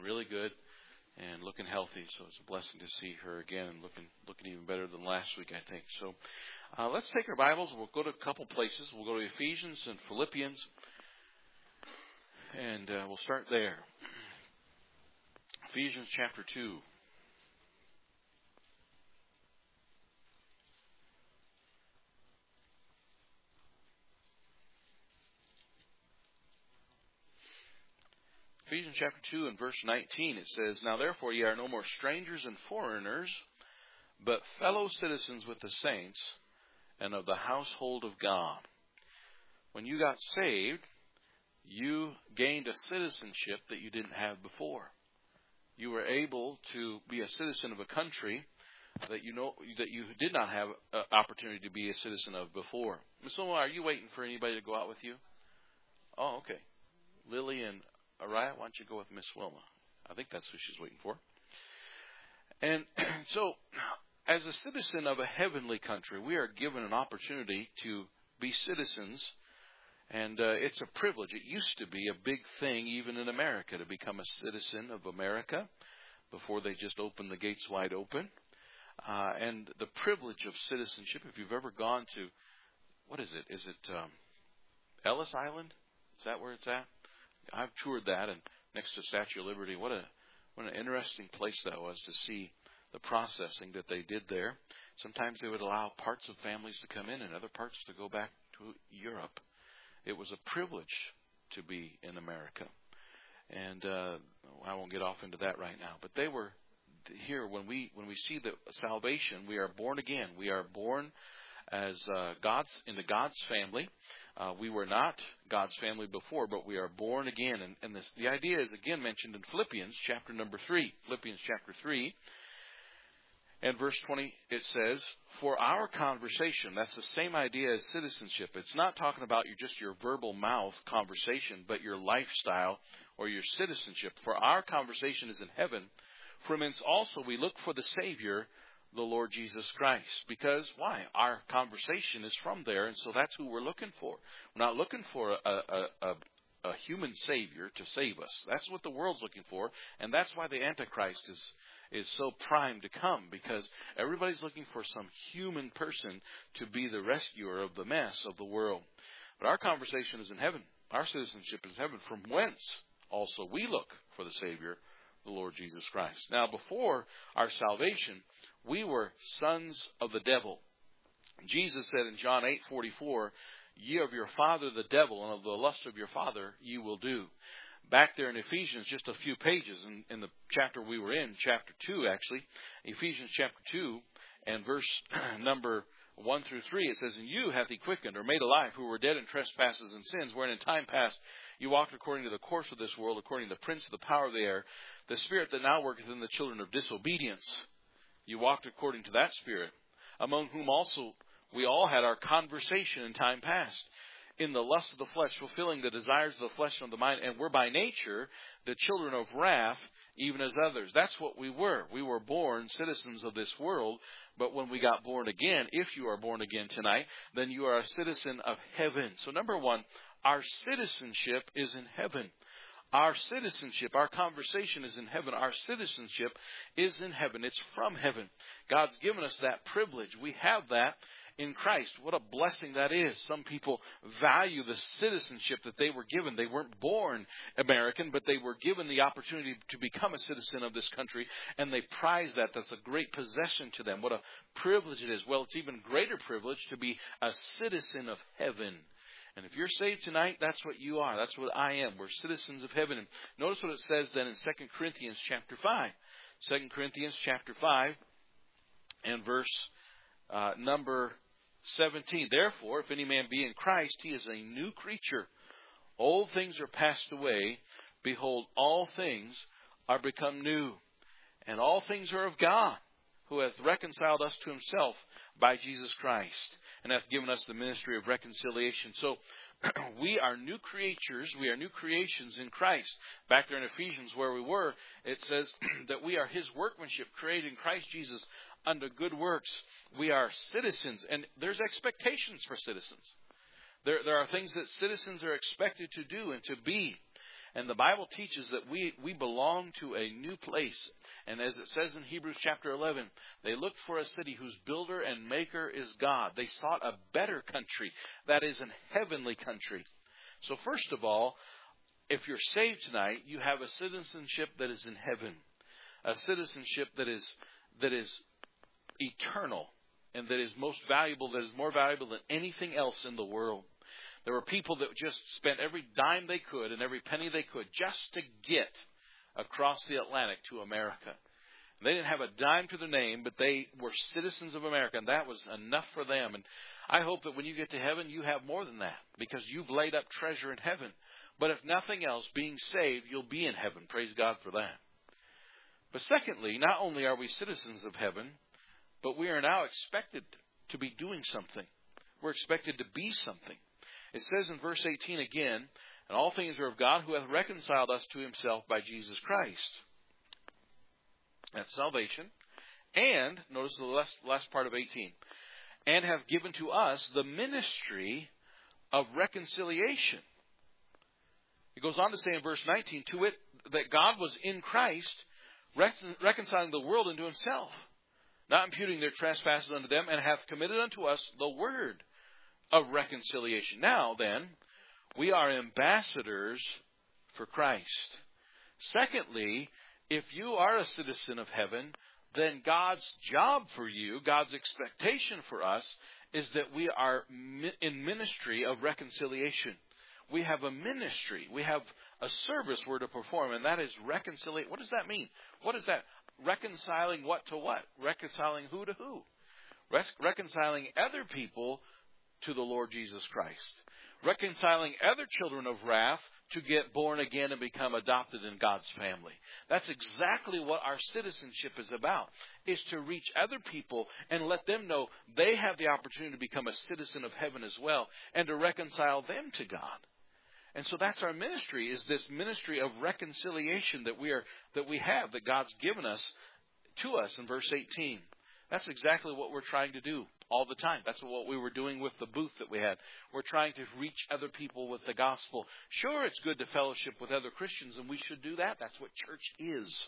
really good and looking healthy. So it's a blessing to see her again and looking even better than last week, I think. So let's take our Bibles. We'll go to a couple places. We'll go to Ephesians and Philippians, and we'll start there. Ephesians chapter 2. Ephesians chapter 2 and verse 19, it says, "Now therefore ye are no more strangers and foreigners, but fellow citizens with the saints and of the household of God." When you got saved, you gained a citizenship that you didn't have before. You were able to be a citizen of a country that you did not have an opportunity to be a citizen of before. Miss Wilma, are you waiting for anybody to go out with you? Oh, okay. Lily and Araya, why don't you go with Miss Wilma? I think that's who she's waiting for. And so, as a citizen of a heavenly country, we are given an opportunity to be citizens, and it's a privilege. It used to be a big thing, even in America, to become a citizen of America before they just opened the gates wide open. And the privilege of citizenship, if you've ever gone to, what is it? Is it Ellis Island? Is that where it's at? I've toured that, and next to Statue of Liberty. What an interesting place that was to see the processing that they did there. Sometimes they would allow parts of families to come in and other parts to go back to Europe. It was a privilege to be in America. And I won't get off into that right now. But they were here when we see the salvation, we are born again. We are born as into God's family. We were not God's family before, but we are born again. And the idea is again mentioned in Philippians chapter number 3. Philippians chapter 3 and verse 20, it says, "For our conversation," that's the same idea as citizenship. It's not talking about just your verbal mouth conversation, but your lifestyle or your citizenship. "For our conversation is in heaven, from whence also we look for the Savior, the Lord Jesus Christ." Because why? Our conversation is from there, and so that's who we're looking for. We're not looking for a human Savior to save us. That's what the world's looking for, and that's why the Antichrist is so primed to come, because everybody's looking for some human person to be the rescuer of the mess of the world. But our conversation is in heaven. Our citizenship is heaven, from whence also we look for the Savior, the Lord Jesus Christ. Now, before our salvation, we were sons of the devil. Jesus said in John 8:44, "Ye of your father the devil, and of the lust of your father ye will do." Back there in Ephesians, just a few pages in the chapter we were in, chapter 2 actually, Ephesians chapter 2 and verse number 1 through 3, it says, "And you hath he quickened, or made alive, who were dead in trespasses and sins, wherein in time past you walked according to the course of this world, according to the prince of the power of the air, the spirit that now worketh in the children of disobedience. You walked according to that spirit, among whom also we all had our conversation in time past, in the lust of the flesh, fulfilling the desires of the flesh and of the mind, and were by nature the children of wrath, even as others." That's what we were. We were born citizens of this world, but when we got born again, if you are born again tonight, then you are a citizen of heaven. So number one, our citizenship is in heaven. Our citizenship, our conversation is in heaven. Our citizenship is in heaven. It's from heaven. God's given us that privilege. We have that in Christ. What a blessing that is. Some people value the citizenship that they were given. They weren't born American, but they were given the opportunity to become a citizen of this country, and they prize that. That's a great possession to them. What a privilege it is. Well, it's even greater privilege to be a citizen of heaven. And if you're saved tonight, that's what you are. That's what I am. We're citizens of heaven. And notice what it says then in 2 Corinthians chapter 5. 2 Corinthians chapter 5 and verse number 17. "Therefore, if any man be in Christ, he is a new creature. Old things are passed away. Behold, all things are become new. And all things are of God, who hath reconciled us to himself by Jesus Christ, and hath given us the ministry of reconciliation." So we are new creatures. We are new creations in Christ. Back there in Ephesians where we were, it says that we are his workmanship, created in Christ Jesus unto good works. We are citizens, and there's expectations for citizens. There are things that citizens are expected to do and to be. And the Bible teaches that we belong to a new place. And as it says in Hebrews chapter 11, they looked for a city whose builder and maker is God. They sought a better country, that is, an heavenly country. So first of all, if you're saved tonight, you have a citizenship that is in heaven, a citizenship that is eternal and that is most valuable, that is more valuable than anything else in the world. There were people that just spent every dime they could and every penny they could just to get across the Atlantic to America. They didn't have a dime to their name, but they were citizens of America, and that was enough for them. And I hope that when you get to heaven, you have more than that, because you've laid up treasure in heaven. But if nothing else, being saved, you'll be in heaven. Praise God for that. But secondly, not only are we citizens of heaven, but we are now expected to be doing something. We're expected to be something. It says in verse 18 again, and all things are of God, who hath reconciled us to himself by Jesus Christ. That's salvation. And, notice the last part of 18, and have given to us the ministry of reconciliation. It goes on to say in verse 19, to it that God was in Christ, reconciling the world unto himself, not imputing their trespasses unto them, and hath committed unto us the word of reconciliation. Now then, we are ambassadors for Christ. Secondly, if you are a citizen of heaven, then God's job for you, God's expectation for us, is that we are in ministry of reconciliation. We have a ministry. We have a service we're to perform, and that is reconciliate. What does that mean? What is that? Reconciling what to what? Reconciling who to who? Reconciling other people to the Lord Jesus Christ. Reconciling other children of wrath to get born again and become adopted in God's family. That's exactly what our citizenship is about, is to reach other people and let them know they have the opportunity to become a citizen of heaven as well, and to reconcile them to God. And so that's our ministry, is this ministry of reconciliation that we have, that God's given us to us in verse 18. That's exactly what we're trying to do all the time. That's what we were doing with the booth that we had. We're trying to reach other people with the gospel. Sure, it's good to fellowship with other Christians, and we should do that. That's what church is.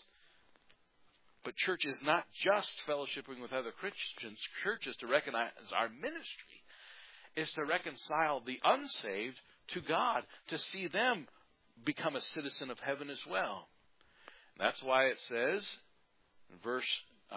But church is not just fellowshipping with other Christians. Church is to recognize our ministry is to reconcile the unsaved to God, to see them become a citizen of heaven as well. That's why it says in verse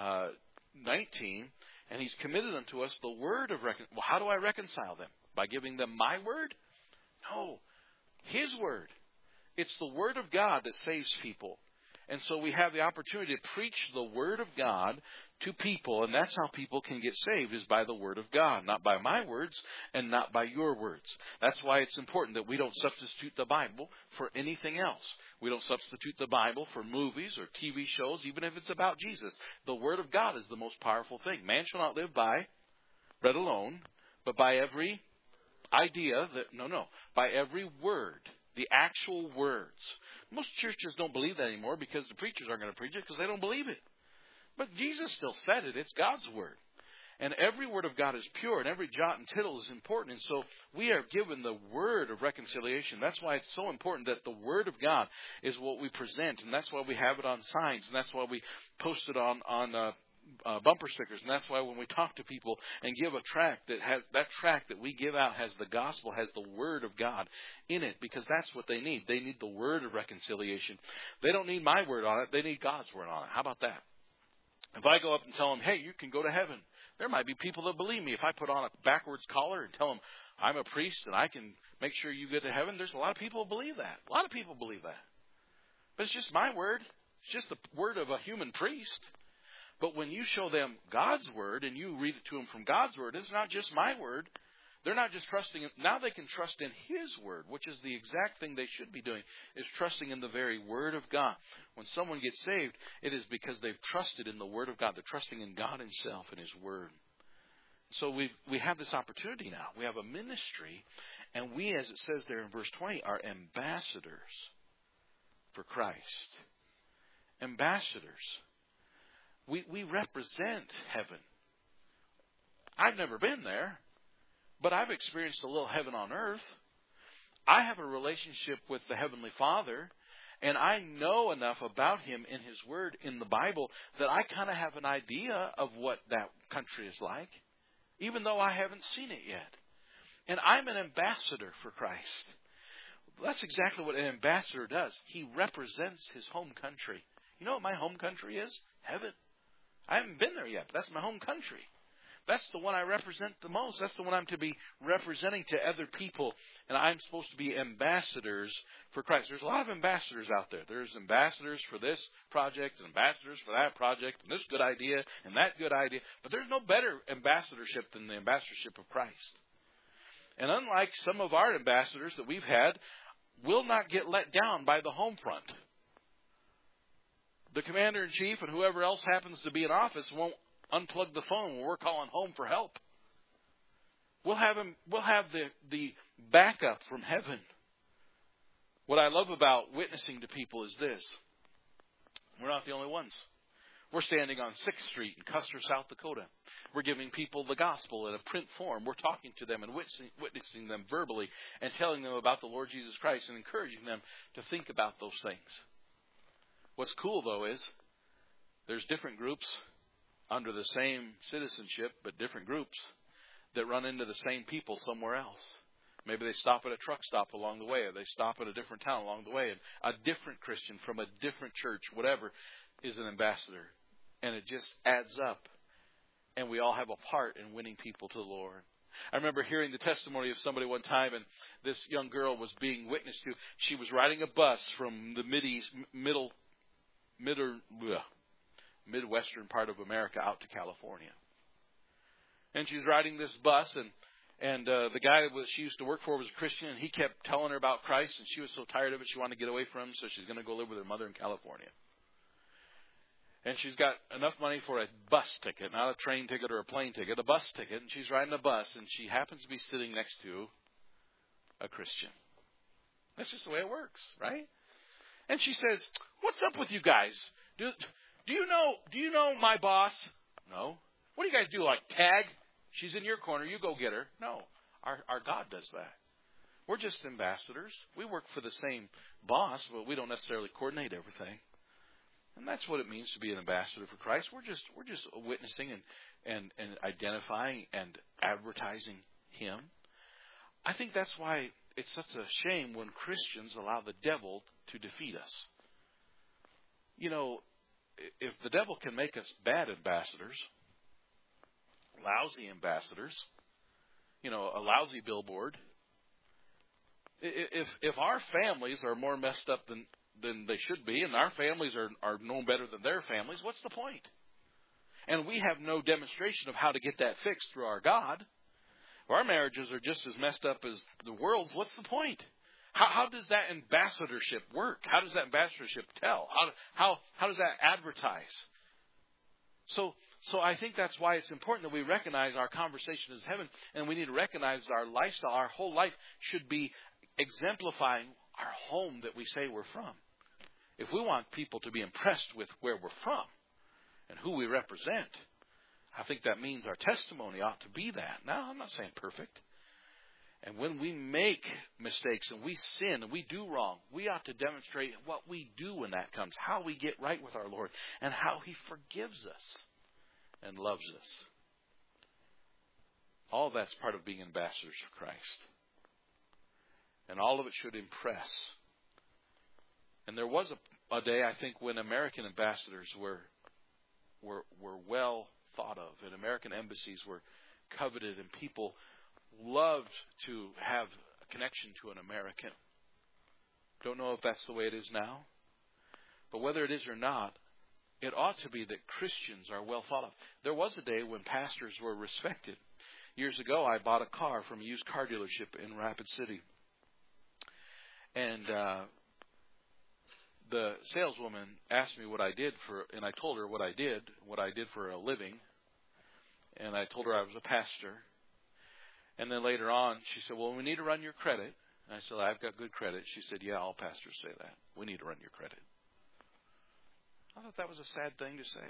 19, and he's committed unto us the word of reconciliation. Well, how do I reconcile them? By giving them my word? No, his word. It's the word of God that saves people. And so we have the opportunity to preach the word of God to people, and that's how people can get saved, is by the word of God, not by my words and not by your words. That's why it's important that we don't substitute the Bible for anything else. We don't substitute the Bible for movies or TV shows, even if it's about Jesus. The word of God is the most powerful thing. Man shall not live by bread alone, but by every idea by every word, the actual words. Most churches don't believe that anymore because the preachers aren't going to preach it because they don't believe it. But Jesus still said it. It's God's word. And every word of God is pure, and every jot and tittle is important. And so we are given the word of reconciliation. That's why it's so important that the word of God is what we present. And that's why we have it on signs. And that's why we post it on bumper stickers. And that's why when we talk to people and give a tract, that tract that we give out has the gospel, has the word of God in it, because that's what they need. They need the word of reconciliation. They don't need my word on it. They need God's word on it. How about that? If I go up and tell them, hey, you can go to heaven, there might be people that believe me. If I put on a backwards collar and tell them I'm a priest and I can make sure you get to heaven, there's a lot of people who believe that. A lot of people believe that. But it's just my word. It's just the word of a human priest. But when you show them God's word and you read it to them from God's word, it's not just my word. They're not just trusting in, now they can trust in his word, which is the exact thing they should be doing, is trusting in the very word of God. When someone gets saved, it is because they've trusted in the word of God. They're trusting in God himself and his word. So we have this opportunity now. We have a ministry, and we, as it says there in verse 20, are ambassadors for Christ. Ambassadors. We represent heaven. I've never been there, but I've experienced a little heaven on earth. I have a relationship with the Heavenly Father, And I know enough about Him in His Word in the Bible that I kind of have an idea of what that country is like, even though I haven't seen it yet. And I'm an ambassador for Christ. That's exactly what an ambassador does. He represents his home country. You know what my home country is? Heaven. I haven't been there yet, but that's my home country. That's the one I represent the most. That's the one I'm to be representing to other people. And I'm supposed to be ambassadors for Christ. There's a lot of ambassadors out there. There's ambassadors for this project, and ambassadors for that project, and this good idea, and that good idea. But there's no better ambassadorship than the ambassadorship of Christ. And unlike some of our ambassadors that we've had, will not get let down by the home front. The commander-in-chief and whoever else happens to be in office won't unplug the phone when we're calling home for help. We'll have the backup from heaven. What I love about witnessing to people is this. We're not the only ones. We're standing on 6th Street in Custer, South Dakota. We're giving people the gospel in a print form. We're talking to them and witnessing them verbally and telling them about the Lord Jesus Christ and encouraging them to think about those things. What's cool, though, is there's different groups under the same citizenship, but different groups that run into the same people somewhere else. Maybe they stop at a truck stop along the way, or they stop at a different town along the way, and a different Christian from a different church, whatever, is an ambassador. And it just adds up. And we all have a part in winning people to the Lord. I remember hearing the testimony of somebody one time, and this young girl was being witnessed to. She was riding a bus from the Midwestern part of America out to California. And she's riding this bus, and the guy that she used to work for was a Christian, and he kept telling her about Christ, and she was so tired of it, she wanted to get away from him, so she's going to go live with her mother in California. And she's got enough money for a bus ticket, not a train ticket or a plane ticket, a bus ticket. And she's riding a bus, and she happens to be sitting next to a Christian. That's just the way it works, right? And she says, "What's up with you guys? Do you know my boss?" "No." "What do you guys do? Like tag? She's in your corner. You go get her." "No, our God does that. We're just ambassadors. We work for the same boss, but we don't necessarily coordinate everything." And that's what it means to be an ambassador for Christ. We're just witnessing and identifying and advertising Him. I think that's why it's such a shame when Christians allow the devil to defeat us. You know, if the devil can make us bad ambassadors, lousy ambassadors, you know, a lousy billboard, if our families are more messed up than they should be, and our families are no better than their families, what's the point? And we have no demonstration of how to get that fixed through our God. If our marriages are just as messed up as the world's, what's the point? How does that ambassadorship work? How does that ambassadorship tell? How does that advertise? So I think that's why it's important that we recognize our conversation is heaven, and we need to recognize our lifestyle, our whole life should be exemplifying our home that we say we're from. If we want people to be impressed with where we're from and who we represent, I think that means our testimony ought to be that. Now, I'm not saying perfect. And when we make mistakes and we sin and we do wrong, we ought to demonstrate what we do when that comes, how we get right with our Lord, and how He forgives us and loves us. All that's part of being ambassadors for Christ. And all of it should impress. And there was a day, I think, when American ambassadors were well thought of, and American embassies were coveted, and people loved to have a connection to an American. Don't know if that's the way it is now. But whether it is or not, it ought to be that Christians are well thought of. There was a day when pastors were respected. Years ago, I bought a car from a used car dealership in Rapid City. And the saleswoman asked me what I did and I told her what I did for a living. And I told her I was a pastor. And then later on, she said, "Well, we need to run your credit." And I said, "I've got good credit." She said, "Yeah, all pastors say that. We need to run your credit." I thought that was a sad thing to say.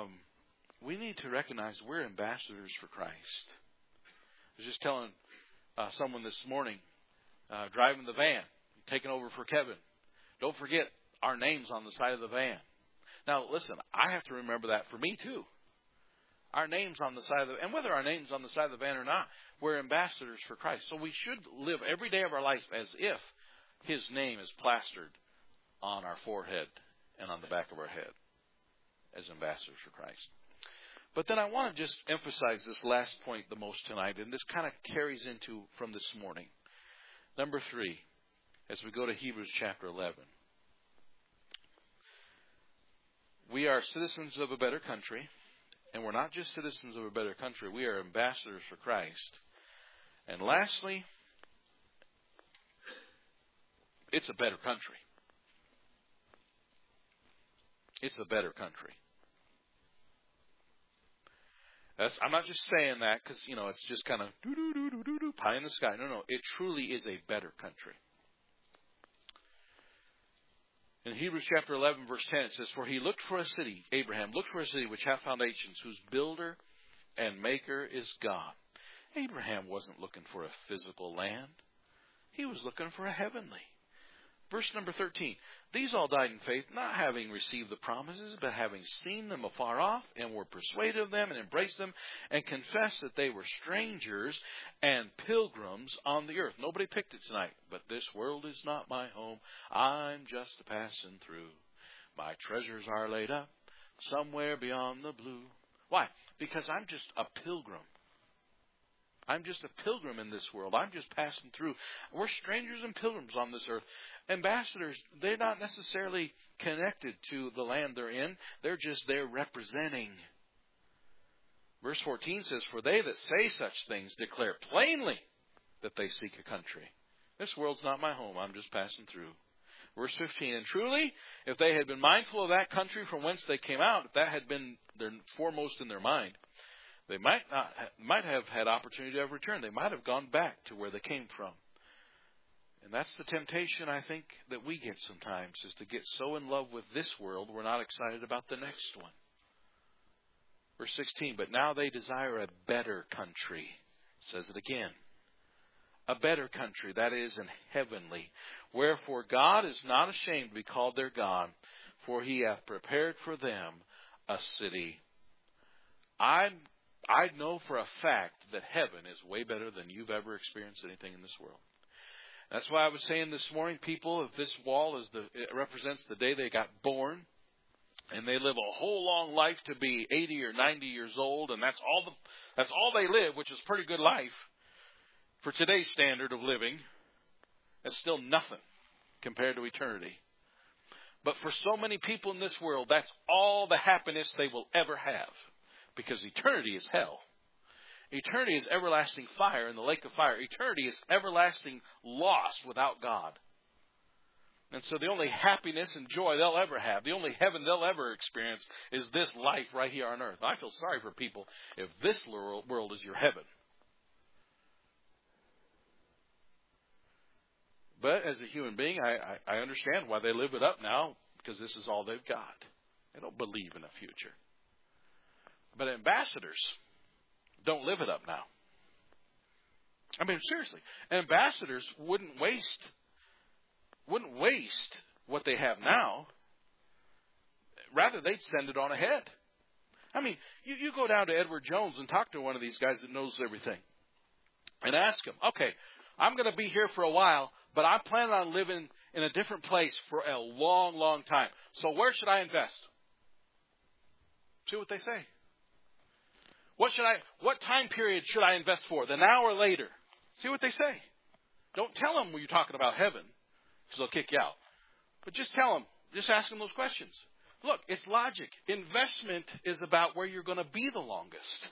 We need to recognize we're ambassadors for Christ. I was just telling someone this morning driving the van, taking over for Kevin. Don't forget our names on the side of the van. Now, listen, I have to remember that for me, too. Our names on the side of the van, and whether our name's on the side of the van or not, we're ambassadors for Christ. So we should live every day of our life as if His name is plastered on our forehead and on the back of our head as ambassadors for Christ. But then I want to just emphasize this last point the most tonight, and this kind of carries into from this morning. Number 3, as we go to Hebrews chapter 11. We are citizens of a better country, and we're not just citizens of a better country, we are ambassadors for Christ. And lastly, it's a better country. It's a better country. I'm not just saying that because, it's just kind of pie in the sky. No, it truly is a better country. In Hebrews chapter 11, verse 10, it says, For he looked for a city, Abraham looked for a city which hath foundations, whose builder and maker is God. Abraham wasn't looking for a physical land. He was looking for a heavenly. Verse number 13, These all died in faith, not having received the promises, but having seen them afar off, and were persuaded of them, and embraced them, and confessed that they were strangers and pilgrims on the earth. Nobody picked it tonight, but this world is not my home. I'm just a passing through. My treasures are laid up somewhere beyond the blue. Why? Because I'm just a pilgrim. I'm just a pilgrim in this world. I'm just passing through. We're strangers and pilgrims on this earth. Ambassadors, they're not necessarily connected to the land they're in. They're just there representing. Verse 14 says, For they that say such things declare plainly that they seek a country. This world's not my home. I'm just passing through. Verse 15, And truly, if they had been mindful of that country from whence they came out, if that had been their foremost in their mind, they might have had opportunity to have returned. They might have gone back to where they came from. And that's the temptation, I think, that we get sometimes, is to get so in love with this world, we're not excited about the next one. Verse 16, But now they desire a better country. It says it again. A better country, that is, an heavenly. Wherefore God is not ashamed to be called their God, for he hath prepared for them a city. I know for a fact that heaven is way better than you've ever experienced anything in this world. That's why I was saying this morning, people, if this wall it represents the day they got born, and they live a whole long life to be 80 or 90 years old, and that's all they live, which is pretty good life for today's standard of living. That's still nothing compared to eternity. But for so many people in this world, that's all the happiness they will ever have. Because eternity is hell. Eternity is everlasting fire in the lake of fire. Eternity is everlasting loss without God. And so the only happiness and joy they'll ever have, the only heaven they'll ever experience, is this life right here on earth. I feel sorry for people if this world is your heaven. But as a human being, I understand why they live it up now, because this is all they've got. They don't believe in a future. But ambassadors don't live it up now. I mean, seriously, ambassadors wouldn't waste what they have now. Rather, they'd send it on ahead. I mean, you go down to Edward Jones and talk to one of these guys that knows everything and ask him, okay, I'm going to be here for a while, but I'm planning on living in a different place for a long, long time. So where should I invest? See what they say. What time period should I invest for? The now or later? See what they say. Don't tell them when you're talking about heaven, because they'll kick you out. But just tell them, just ask them those questions. Look, it's logic. Investment is about where you're going to be the longest.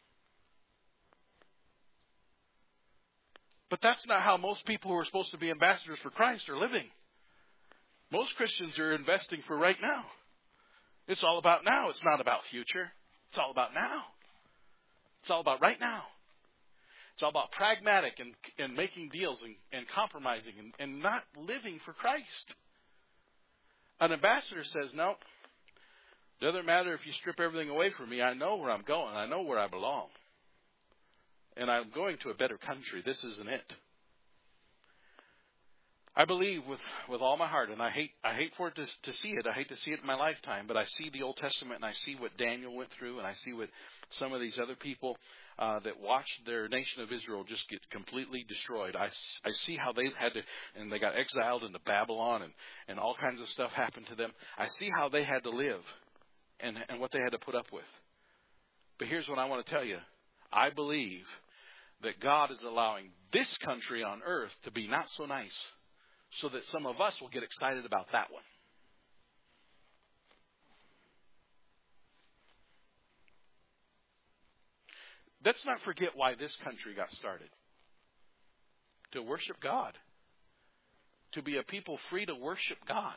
But that's not how most people who are supposed to be ambassadors for Christ are living. Most Christians are investing for right now. It's all about now. It's not about future. It's all about now. It's all about right now. It's all about pragmatic and making deals and compromising and not living for Christ. An ambassador says, no, it doesn't matter if you strip everything away from me. I know where I'm going. I know where I belong. and I'm going to a better country. This isn't it. I believe with all my heart, and I hate for it to see it. I hate to see it in my lifetime, but I see the Old Testament, and I see what Daniel went through, and I see what some of these other people that watched their nation of Israel just get completely destroyed. I see how they had to, and they got exiled into Babylon, and all kinds of stuff happened to them. I see how they had to live and what they had to put up with. But here's what I want to tell you. I believe that God is allowing this country on earth to be not so nice, so that some of us will get excited about that one. Let's not forget why this country got started. To worship God. To be a people free to worship God.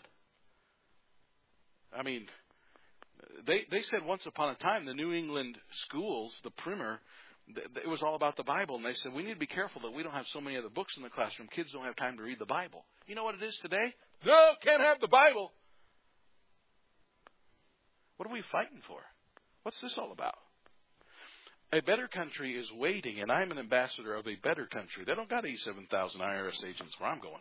I mean, they said once upon a time, the New England schools, the primer, it was all about the Bible. And they said, we need to be careful that we don't have so many other books in the classroom. Kids don't have time to read the Bible. You know what it is today? No, can't have the Bible. What are we fighting for? What's this all about? A better country is waiting, and I'm an ambassador of a better country. They don't got 87,000 IRS agents where I'm going.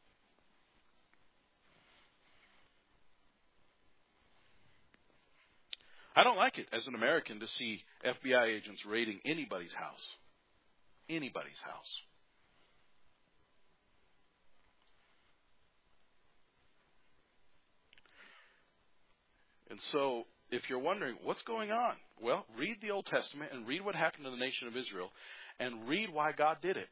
I don't like it as an American to see FBI agents raiding anybody's house. Anybody's house. And so, if you're wondering what's going on, well, read the Old Testament and read what happened to the nation of Israel and read why God did it.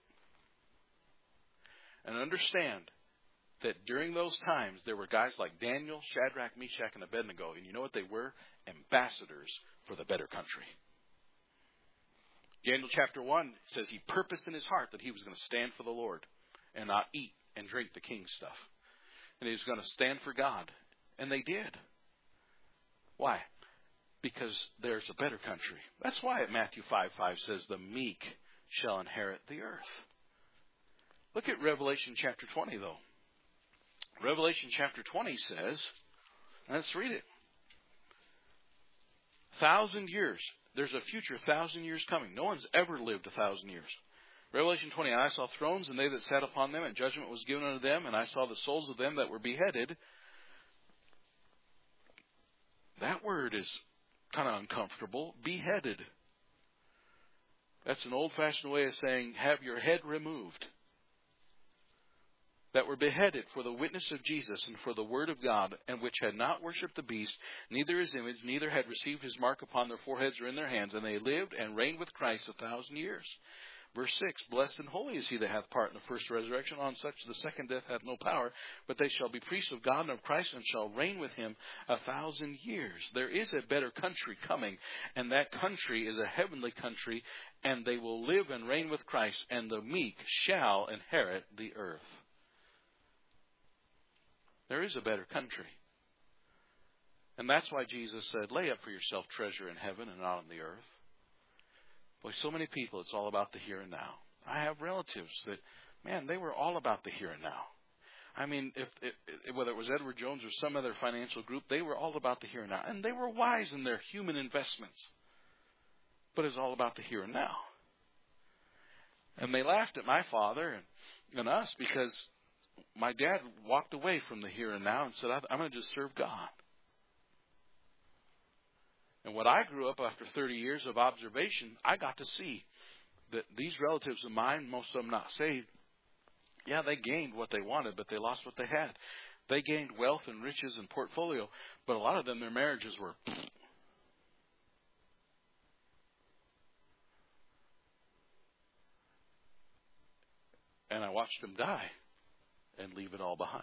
And understand that during those times, there were guys like Daniel, Shadrach, Meshach, and Abednego. And you know what they were? Ambassadors for the better country. Daniel chapter 1 says he purposed in his heart that he was going to stand for the Lord and not eat and drink the king's stuff. And he was going to stand for God. And they did. Why? Because there's a better country. That's why Matthew 5:5 says the meek shall inherit the earth. Look at Revelation chapter 20, though. Revelation chapter 20 says, let's read it. 1,000 years. There's a future 1,000 years coming. No one's ever lived 1,000 years. Revelation 20, and I saw thrones, and they that sat upon them, and judgment was given unto them, and I saw the souls of them that were beheaded. That word is kind of uncomfortable. Beheaded. That's an old-fashioned way of saying, have your head removed. That were beheaded for the witness of Jesus and for the word of God, and which had not worshipped the beast, neither his image, neither had received his mark upon their foreheads or in their hands, and they lived and reigned with Christ 1,000 years. Verse 6, blessed and holy is he that hath part in the first resurrection. On such the second death hath no power, but they shall be priests of God and of Christ, and shall reign with him 1,000 years. There is a better country coming, and that country is a heavenly country, and they will live and reign with Christ, and the meek shall inherit the earth. There is a better country. And that's why Jesus said, lay up for yourself treasure in heaven and not on the earth. Boy, so many people, it's all about the here and now. I have relatives that, man, they were all about the here and now. I mean, whether it was Edward Jones or some other financial group, they were all about the here and now. And they were wise in their human investments. But it's all about the here and now. And they laughed at my father and us because my dad walked away from the here and now and said, I'm going to just serve God. And what I grew up after 30 years of observation, I got to see that these relatives of mine, most of them not saved, yeah, they gained what they wanted, but they lost what they had. They gained wealth and riches and portfolio, but a lot of them, their marriages were... And I watched them die and leave it all behind.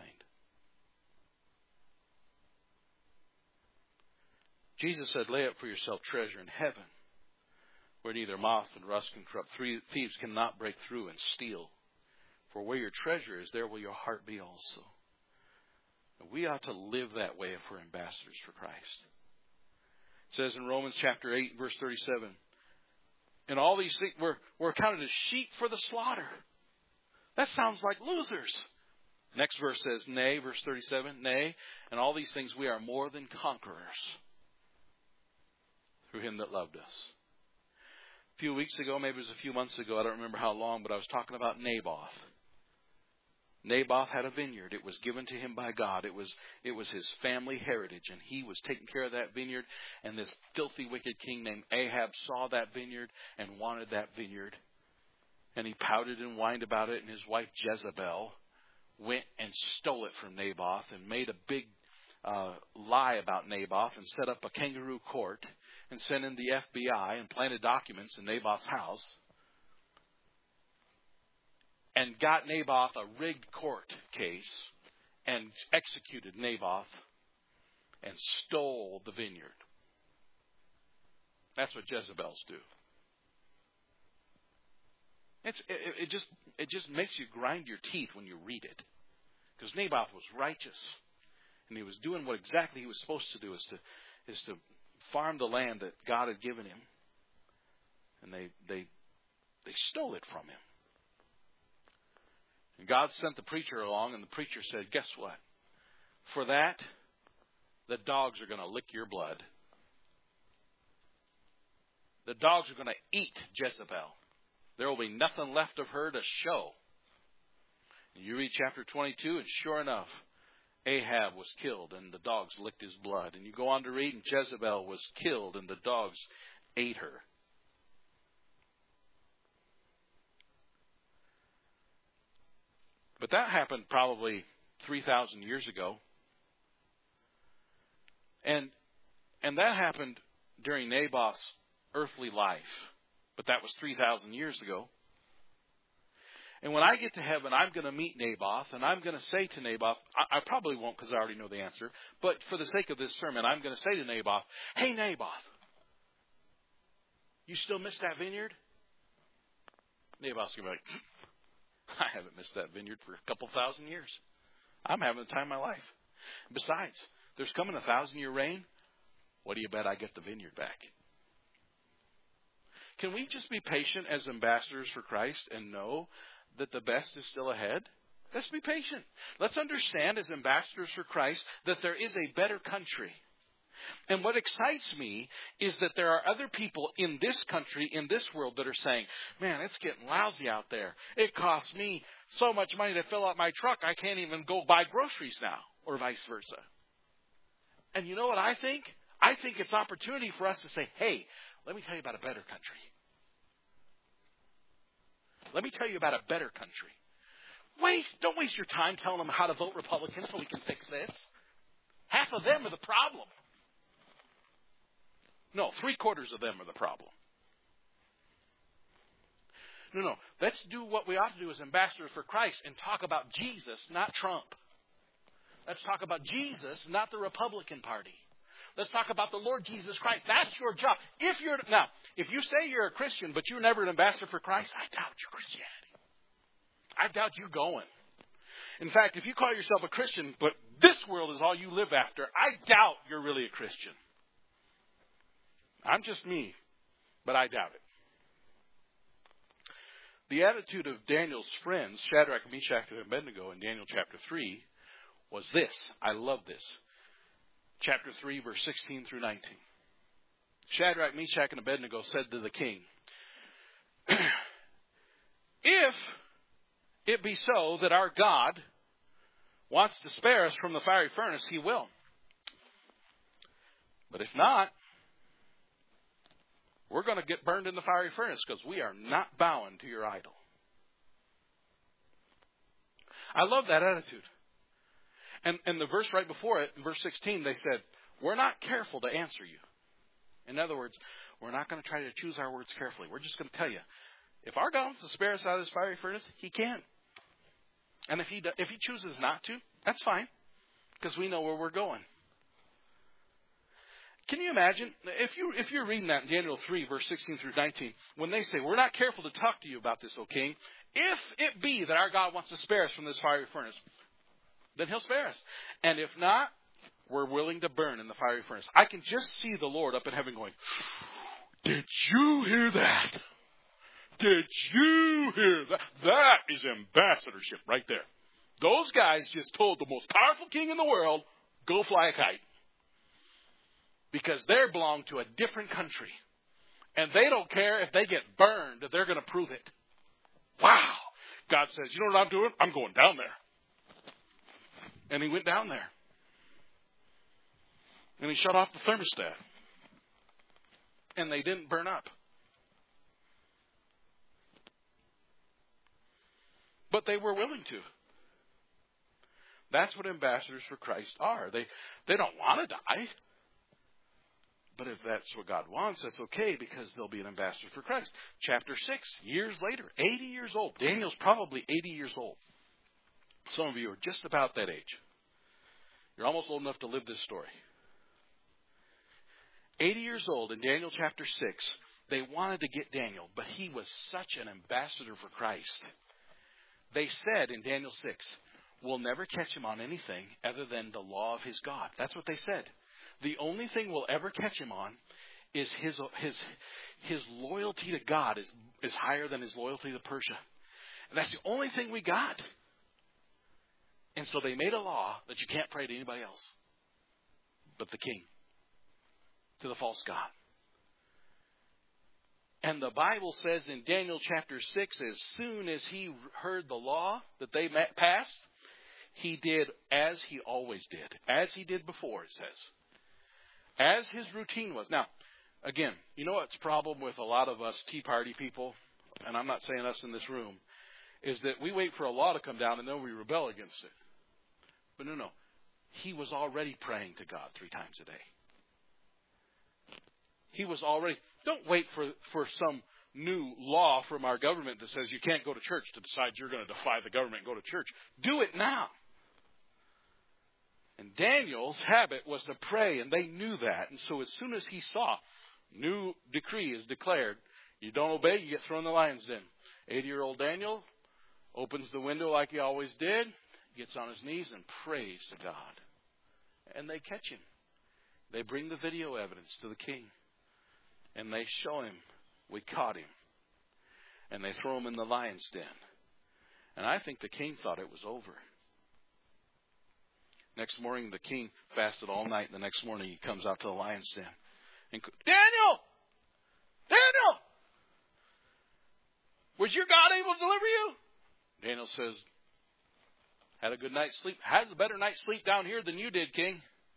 Jesus said, lay up for yourself treasure in heaven, where neither moth and rust can corrupt. Thieves cannot break through and steal. For where your treasure is, there will your heart be also. And we ought to live that way if we're ambassadors for Christ. It says in Romans chapter 8, verse 37, and all these things, we're counted as sheep for the slaughter. That sounds like losers. Next verse says, nay, verse 37, nay, and all these things we are more than conquerors through him that loved us. A few weeks ago, maybe it was a few months ago, I don't remember how long, but I was talking about Naboth. Naboth had a vineyard. It was given to him by God. It was his family heritage, and he was taking care of that vineyard. And this filthy, wicked king named Ahab saw that vineyard and wanted that vineyard. And he pouted and whined about it, and his wife Jezebel went and stole it from Naboth and made a big lie about Naboth and set up a kangaroo court and sent in the FBI and planted documents in Naboth's house and got Naboth a rigged court case and executed Naboth and stole the vineyard. That's what Jezebels do. It just makes you grind your teeth when you read it. Because Naboth was righteous. And he was doing what exactly he was supposed to do, is to farm the land that God had given him. And they stole it from him. And God sent the preacher along, and the preacher said, guess what? For that, the dogs are going to lick your blood. The dogs are going to eat Jezebel. There will be nothing left of her to show. And you read chapter 22, and sure enough, Ahab was killed, and the dogs licked his blood. And you go on to read, and Jezebel was killed, and the dogs ate her. But that happened probably 3,000 years ago. And that happened during Naboth's earthly life. But that was 3,000 years ago. And when I get to heaven, I'm going to meet Naboth, and I'm going to say to Naboth, I probably won't because I already know the answer, but for the sake of this sermon, I'm going to say to Naboth, hey, Naboth, you still miss that vineyard? Naboth's going to be like, I haven't missed that vineyard for a couple thousand years. I'm having the time of my life. Besides, there's coming a 1,000-year reign. What do you bet I get the vineyard back? Can we just be patient as ambassadors for Christ and know that the best is still ahead? Let's be patient. Let's understand as ambassadors for Christ that there is a better country. And what excites me is that there are other people in this country, in this world, that are saying, man, it's getting lousy out there. It costs me so much money to fill out my truck, I can't even go buy groceries now, or vice versa. And you know what I think? I think it's opportunity for us to say, hey, let me tell you about a better country. Let me tell you about a better country. Don't waste your time telling them how to vote Republican so we can fix this. Half of them are the problem. No, 3/4 of them are the problem. No. Let's do what we ought to do as ambassadors for Christ and talk about Jesus, not Trump. Let's talk about Jesus, not the Republican Party. Let's talk about the Lord Jesus Christ. That's your job. If you say you're a Christian, but you're never an ambassador for Christ, I doubt your Christianity. I doubt you going. In fact, if you call yourself a Christian, but this world is all you live after, I doubt you're really a Christian. I'm just me, but I doubt it. The attitude of Daniel's friends, Shadrach, Meshach, and Abednego in Daniel chapter 3, was this. I love this. Chapter 3, verse 16 through 19. Shadrach, Meshach, and Abednego said to the king, if it be so that our God wants to spare us from the fiery furnace, he will. But if not, we're going to get burned in the fiery furnace because we are not bowing to your idol. I love that attitude. And the verse right before it, in verse 16, they said, we're not careful to answer you. In other words, we're not going to try to choose our words carefully. We're just going to tell you, if our God wants to spare us out of this fiery furnace, he can. And if he chooses not to, that's fine, because we know where we're going. Can you imagine, if you're reading that in Daniel 3, verse 16 through 19, when they say, we're not careful to talk to you about this, O king, if it be that our God wants to spare us from this fiery furnace, then he'll spare us. And if not, we're willing to burn in the fiery furnace. I can just see the Lord up in heaven going, did you hear that? Did you hear that? That is ambassadorship right there. Those guys just told the most powerful king in the world, go fly a kite. Because they belong to a different country. And they don't care if they get burned. They're going to prove it. Wow. God says, you know what I'm doing? I'm going down there. And he went down there. And he shut off the thermostat. And they didn't burn up. But they were willing to. That's what ambassadors for Christ are. They don't want to die. But if that's what God wants, that's okay, because they'll be an ambassador for Christ. Chapter 6, years later, 80 years old. Daniel's probably 80 years old. Some of you are just about that age. You're almost old enough to live this story. 80 years old in Daniel chapter 6, they wanted to get Daniel, but he was such an ambassador for Christ. They said in Daniel 6, we'll never catch him on anything other than the law of his God. That's what they said. The only thing we'll ever catch him on is his loyalty to God is higher than his loyalty to Persia. And that's the only thing we got. And so they made a law that you can't pray to anybody else but the king, to the false god. And the Bible says in Daniel chapter 6, as soon as he heard the law that they passed, he did as he always did. As he did before, it says. As his routine was. Now, again, you know what's the problem with a lot of us Tea Party people, and I'm not saying us in this room, is that we wait for a law to come down and then we rebel against it. But no. He was already praying to God 3 times a day. He was already... Don't wait for some new law from our government that says you can't go to church to decide you're going to defy the government and go to church. Do it now. And Daniel's habit was to pray, and they knew that. And so as soon as he saw, new decree is declared, you don't obey, you get thrown in the lion's den. 80-year-old Daniel opens the window like he always did, gets on his knees and prays to God. And they catch him. They bring the video evidence to the king. And they show him, we caught him. And they throw him in the lion's den. And I think the king thought it was over. Next morning, the king fasted all night. And the next morning, he comes out to the lion's den. And Daniel! Daniel! Was your God able to deliver you? Daniel says, had a good night's sleep. Had a better night's sleep down here than you did, king.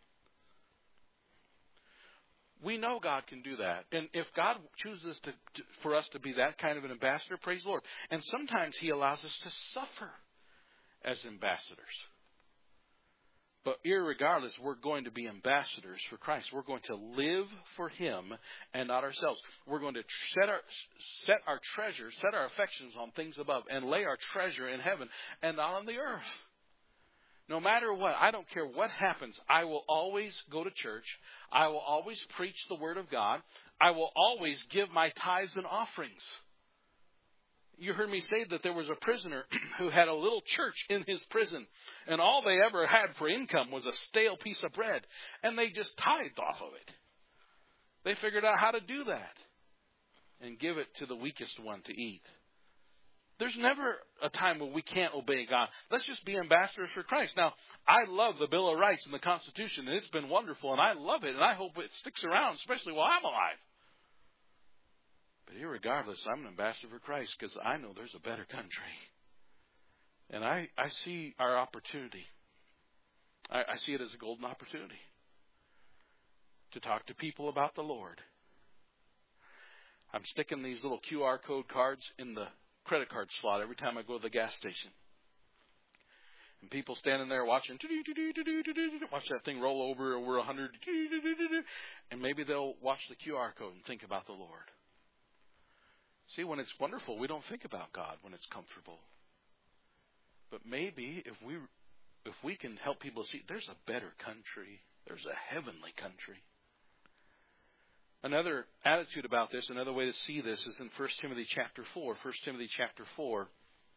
We know God can do that. And if God chooses for us to be that kind of an ambassador, praise the Lord. And sometimes he allows us to suffer as ambassadors. But irregardless, we're going to be ambassadors for Christ. We're going to live for him and not ourselves. We're going to set our treasures, set our affections on things above, and lay our treasure in heaven and not on the earth. No matter what, I don't care what happens, I will always go to church. I will always preach the Word of God. I will always give my tithes and offerings. You heard me say that there was a prisoner who had a little church in his prison, and all they ever had for income was a stale piece of bread, and they just tithed off of it. They figured out how to do that and give it to the weakest one to eat. There's never a time when we can't obey God. Let's just be ambassadors for Christ. Now, I love the Bill of Rights and the Constitution, and it's been wonderful, and I love it, and I hope it sticks around, especially while I'm alive. But irregardless, I'm an ambassador for Christ because I know there's a better country. And I see our opportunity. I see it as a golden opportunity to talk to people about the Lord. I'm sticking these little QR code cards in the credit card slot every time I go to the gas station. And people standing there watching, watch that thing roll over 100, and maybe they'll watch the QR code and think about the Lord. See, when it's wonderful, we don't think about God when it's comfortable. But maybe if we can help people see, there's a better country. There's a heavenly country. Another attitude about this, another way to see this is in 1 Timothy chapter 4. 1 Timothy chapter 4.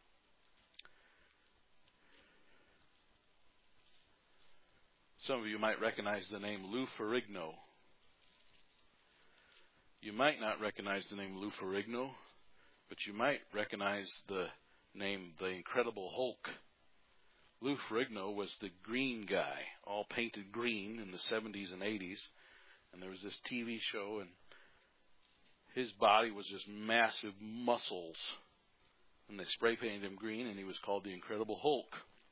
Some of you might recognize the name Lou Ferrigno. You might not recognize the name Lou Ferrigno, but you might recognize the name The Incredible Hulk. Lou Ferrigno was the green guy, all painted green in the 70s and 80s. And there was this TV show, and His body was just massive muscles. And they spray painted him green, and he was called the Incredible Hulk.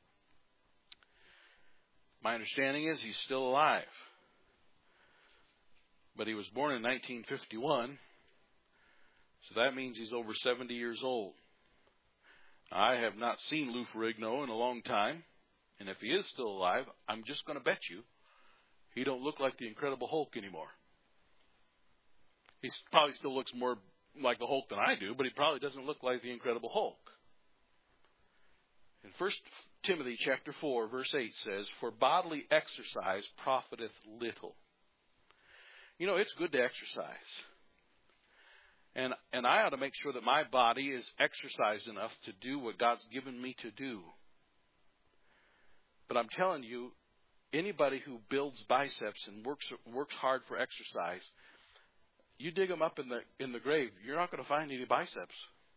My understanding is he's still alive. But he was born in 1951, so that means he's over 70 years old. I have not seen Lou Ferrigno in a long time, and if he is still alive, I'm just going to bet you he don't look like the Incredible Hulk anymore. He probably still looks more like the Hulk than I do, but he probably doesn't look like the Incredible Hulk. In 1 Timothy chapter 4, verse 8 says, "For bodily exercise profiteth little." You know, it's good to exercise. And I ought to make sure that my body is exercised enough to do what God's given me to do. But I'm telling you, anybody who builds biceps and works hard for exercise, you dig them up in the grave, you're not going to find any biceps.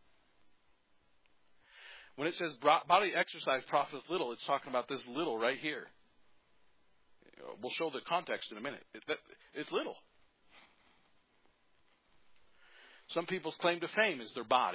When it says body exercise profiteth little, it's talking about this little right here. We'll show the context in a minute. It's little. Some people's claim to fame is their body.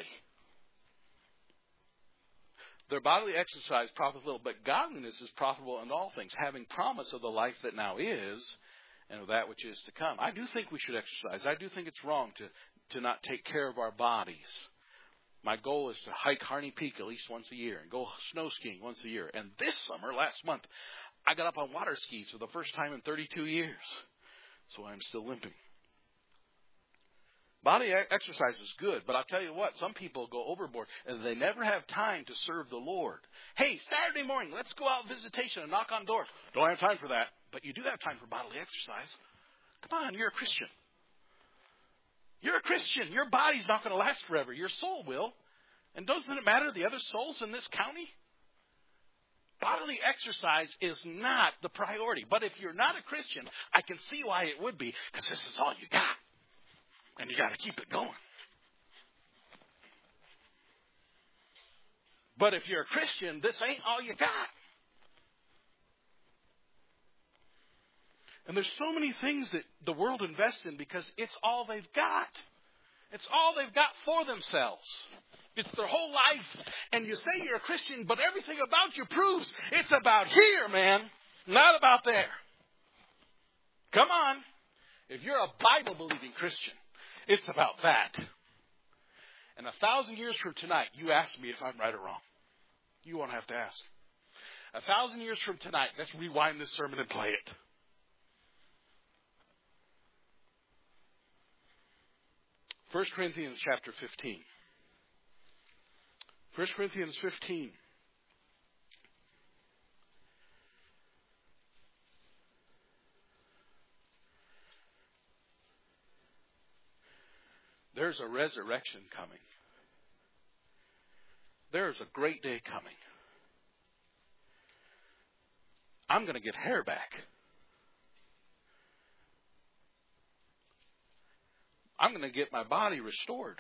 Their bodily exercise profiteth little, but godliness is profitable in all things, having promise of the life that now is and of that which is to come. I do think we should exercise. I do think it's wrong to not take care of our bodies. My goal is to hike Harney Peak at least once a year and go snow skiing once a year. And this summer, last month, I got up on water skis for the first time in 32 years. So I'm still limping. Body exercise is good, but I'll tell you what, some people go overboard and they never have time to serve the Lord. Hey, Saturday morning, let's go out visitation and knock on doors. Don't have time for that, but you do have time for bodily exercise. Come on, you're a Christian. You're a Christian. Your body's not going to last forever. Your soul will. And doesn't it matter the other souls in this county? Bodily exercise is not the priority. But if you're not a Christian, I can see why it would be, because this is all you got. And you got to keep it going. But if you're a Christian, this ain't all you got. And there's so many things that the world invests in because it's all they've got. It's all they've got for themselves. It's their whole life. And you say you're a Christian, but everything about you proves it's about here, man. Not about there. Come on. If you're a Bible-believing Christian, it's about that. And 1,000 years from tonight, you ask me if I'm right or wrong. You won't have to ask. 1,000 years from tonight, let's rewind this sermon and play it. 1 Corinthians chapter 15. 1 Corinthians 15. There's a resurrection coming. There's a great day coming. I'm going to get hair back. I'm going to get my body restored.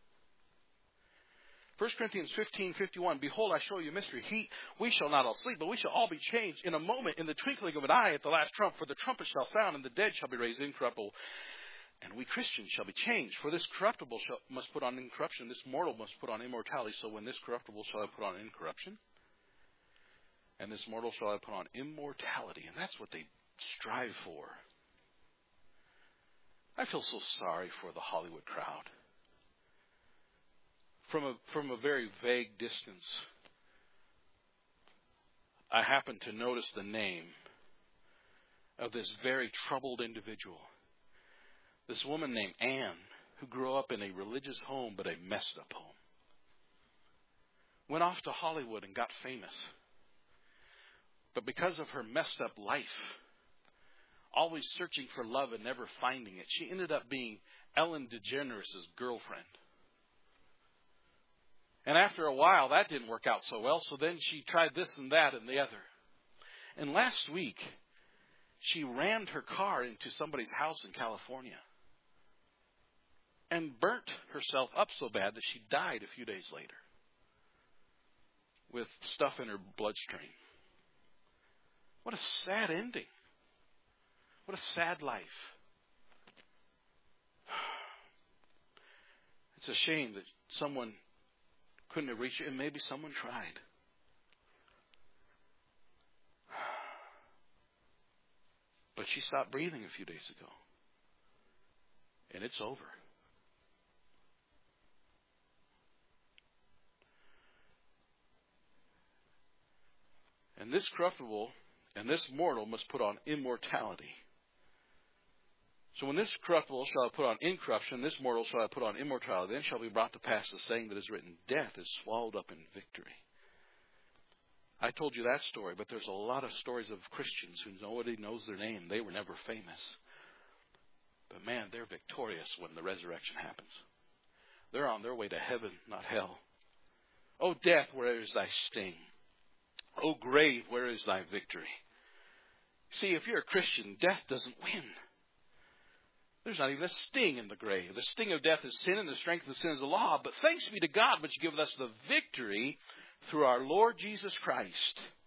1 Corinthians 15:51. Behold, I show you a mystery. We shall not all sleep, but we shall all be changed in a moment, in the twinkling of an eye, at the last trump. For the trumpet shall sound, and the dead shall be raised incorruptible. And we Christians shall be changed. For this corruptible must put on incorruption. This mortal must put on immortality. So when this corruptible shall I put on incorruption, and this mortal shall I put on immortality. And that's what they strive for. I feel so sorry for the Hollywood crowd. From a very vague distance, I happened to notice the name of this very troubled individual. This woman named Anne, who grew up in a religious home but a messed up home. Went off to Hollywood and got famous. But because of her messed up life, always searching for love and never finding it, she ended up being Ellen DeGeneres' girlfriend. And after a while, that didn't work out so well, so then she tried this and that and the other. And last week, she rammed her car into somebody's house in California and burnt herself up so bad that she died a few days later with stuff in her bloodstream. What a sad ending. What a sad life. It's a shame that someone couldn't have reached it, and maybe someone tried. But she stopped breathing a few days ago. And it's over. And this corruptible and this mortal must put on immortality. So when this corruptible shall have put on incorruption, this mortal shall have put on immortality, then shall be brought to pass the saying that is written, death is swallowed up in victory. I told you that story, but there's a lot of stories of Christians who nobody knows their name. They were never famous. But man, they're victorious when the resurrection happens. They're on their way to heaven, not hell. O death, where is thy sting? O grave, where is thy victory? See, if you're a Christian, death doesn't win. There's not even a sting in the grave. The sting of death is sin, and the strength of sin is the law. But thanks be to God, which giveth us the victory through our Lord Jesus Christ.